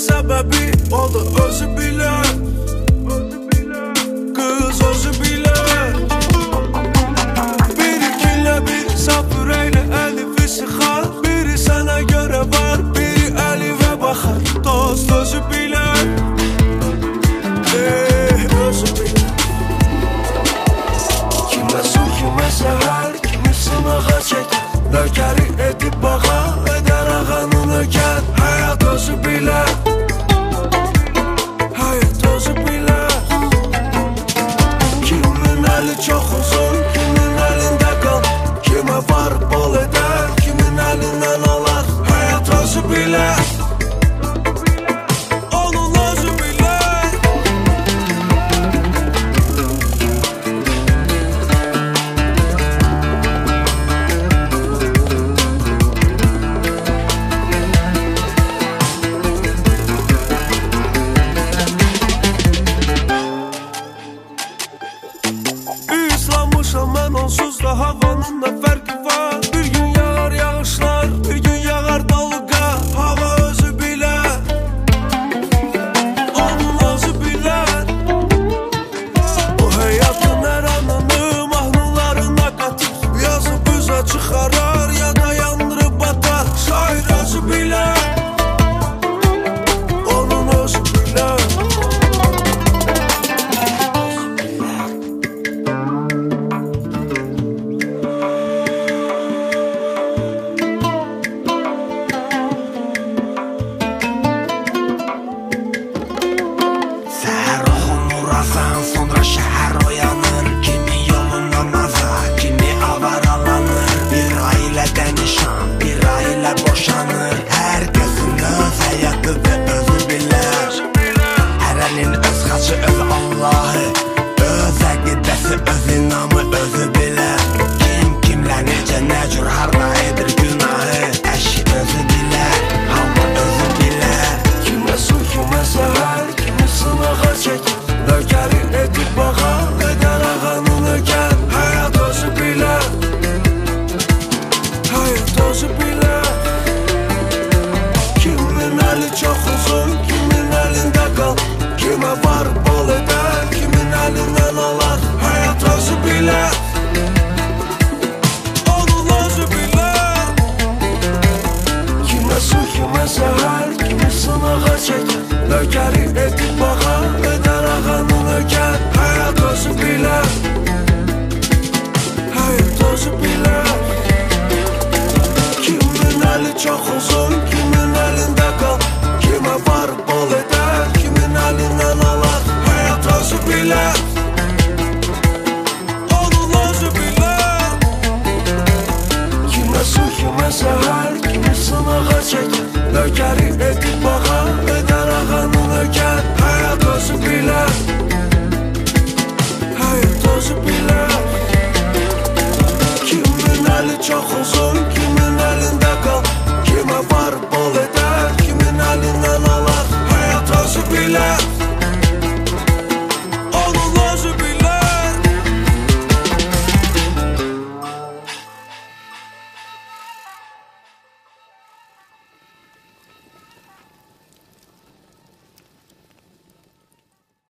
səbəbi o da özü bilər. Qız özü bilər. Biri güllə, biri saf ürəklə əlifi sıxar. Biri sənə görə var, biri əlivə baxar. Dost özü bilər. Özü bilər. Kimə su, kimə səhər, kimi sınağa çəkər. Nökəri edib bağa, edər ağanın ökər. Həyat özü bilər. Həyat özü bilər. Kimin əli çox uzun, kimin əlində qal. Kimə var bol edər, kimin əlindən alar. Həyat özü bilər. Mən onsuz da havanın da fərqi var. Bir gün yağar yağışlar, bir gün yağar dalga. Hava özü bilər. Onun özü bilər. O həyatın hər anını mahnılarına qatır. Yazıb üzə çıxarar, ya da yandırıb batar. Şair özü bilər. Onun özü bilər. Sonra şəhər oyanır. Kimi yolunda maza, kimi avaralanır. Bir ailədən nişan, bir ailə boşanır. Hər kəsin öz həyatı və özü bilər. Hərənin öz xaçı, öz Allahı, öz əqidəsi, öz inamı özü bilər. Kim kimlə necə, nə cür, harda edir günahı. Əşi özü bilər, hamı özü bilər. Kimə su, kimə səhər, kimi sınağa çəkər. Nökəri edib bağa, edər ağanın ökər. Həyat özü bilər. Həyat özü bilər. Kimin əli çox uzun, kimin əlində qal. Kimə var bol edər, kimin əlindən alar. Həyat özü bilər. Onun özü bilər. Kimə su, kimə səhər, kimi sınağa çəkər. Nökəri edib bağa, edər ağanın ökər. Həyat özü bilər. Həyat özü bilər. Kimin əli çox uzun, kimin əlində qal. Kimə var bol edər, kimin əlindən alar. Həyat özü bilər. Onun özü bilər. Kimə su, kimə səhər, kimi sınağa çəkər. Nökəri edib bağa, edər ağanın ökər. Həyat özü bilər. Həyat özü bilər. Kimin əli çox